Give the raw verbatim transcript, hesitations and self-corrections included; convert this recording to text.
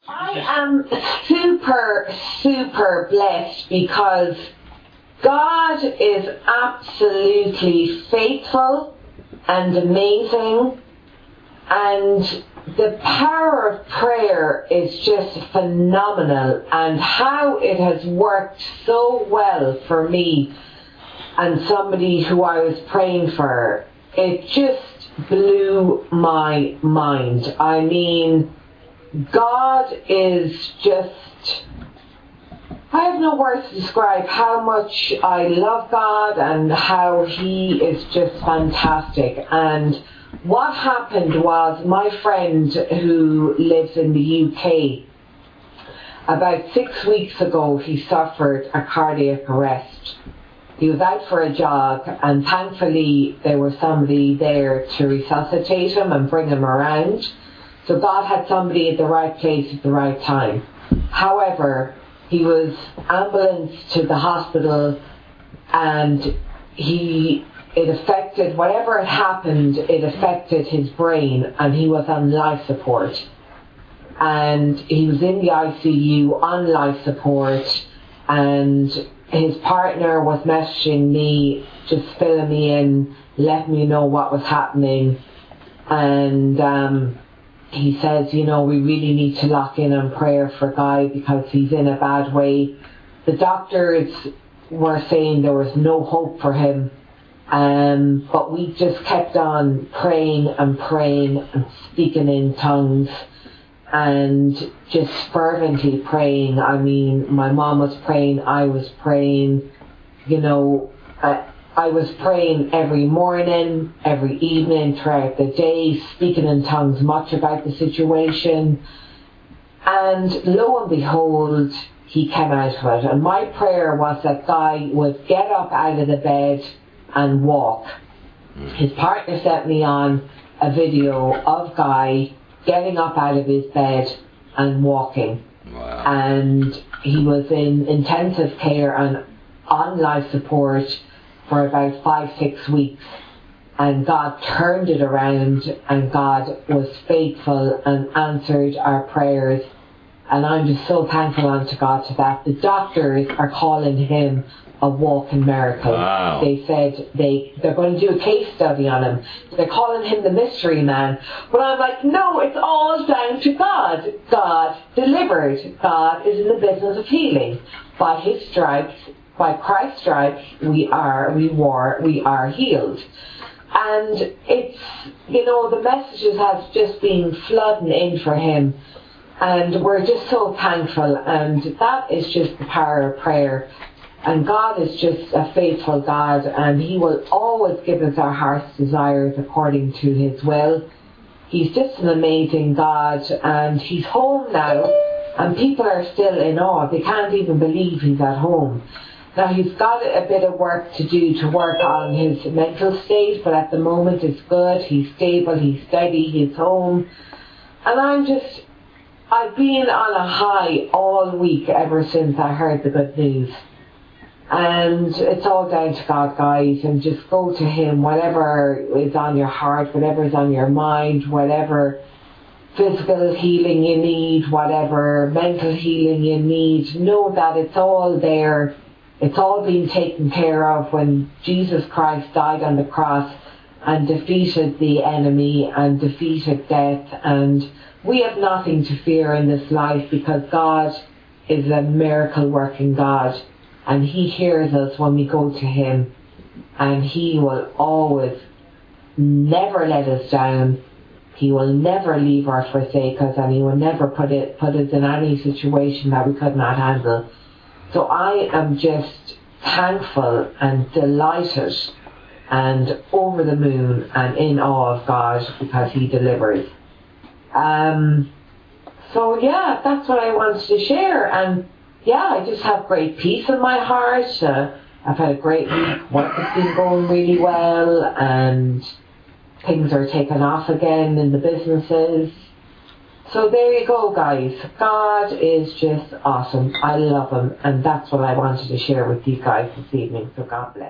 I am super, super blessed because God is absolutely faithful and amazing, and the power of prayer is just phenomenal, and how it has worked so well for me and somebody who I was praying for. It just blew my mind. I mean, God is just, I have no words to describe how much I love God and how He is just fantastic. And what happened was, my friend who lives in the U K, about six weeks ago he suffered a cardiac arrest. He was out for a jog, and thankfully there was somebody there to resuscitate him and bring him around. So God had somebody at the right place at the right time. However, he was ambulanced to the hospital, and he it affected, whatever had happened, it affected his brain, and he was on life support. And he was in the I C U on life support, and his partner was messaging me, just filling me in, letting me know what was happening. And um, he says, you know, we really need to lock in on prayer for Guy because he's in a bad way. The doctors were saying there was no hope for him. Um, but we just kept on praying and praying and speaking in tongues and just fervently praying. I mean, my mom was praying, I was praying, you know, I, I was praying every morning, every evening, throughout the day, speaking in tongues much about the situation. And lo and behold, he came out of it. And my prayer was that Guy would get up out of the bed and walk. His partner sent me on a video of Guy getting up out of his bed and walking. Wow. And he was in intensive care and on life support for about five, six weeks. And God turned it around, and God was faithful and answered our prayers. And I'm just so thankful unto God to that. The doctors are calling him a walking miracle. Wow. They said they, they're going to do a case study on him. They're calling him the mystery man. But I'm like, no, it's all down to God. God delivered. God is in the business of healing. By His stripes, by Christ's stripes, we are, we were, we are healed. And it's, you know, the messages have just been flooding in for him. And we're just so thankful. And that is just the power of prayer. And God is just a faithful God, and He will always give us our heart's desires according to His will. He's just an amazing God, and He's home now, and people are still in awe. They can't even believe He's at home. Now, He's got a bit of work to do to work on his mental state, but at the moment it's good. He's stable, he's steady, he's home. And I'm just, I've been on a high all week ever since I heard the good news. And it's all down to God, guys, and just go to Him, whatever is on your heart, whatever is on your mind, whatever physical healing you need, whatever mental healing you need. Know that it's all there. It's all been taken care of when Jesus Christ died on the cross and defeated the enemy and defeated death. And we have nothing to fear in this life because God is a miracle working God. And He hears us when we go to Him, and He will always never let us down. He will never leave or forsake us, and He will never put it put us in any situation that we could not handle. So I am just thankful and delighted and over the moon and in awe of God because He delivers. Um, so yeah, that's what I wanted to share. And yeah, I just have great peace in my heart. Uh, I've had a great week. Work has been going really well, and things are taking off again in the businesses. So there you go, guys. God is just awesome. I love Him, and that's what I wanted to share with you guys this evening. So God bless.